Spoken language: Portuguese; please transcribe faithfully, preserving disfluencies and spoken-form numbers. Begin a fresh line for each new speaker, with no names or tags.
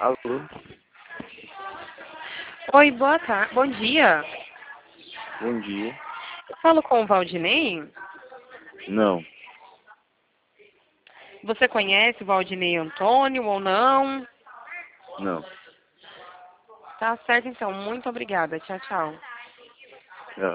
Alô?
Oi, boa tarde. Bom dia.
Bom dia.
Eu falo com o Valdinei?
Não,
Você conhece o Valdinei Antônio ou não?
não.
Tá certo, então. Muito obrigada. Tchau, tchau.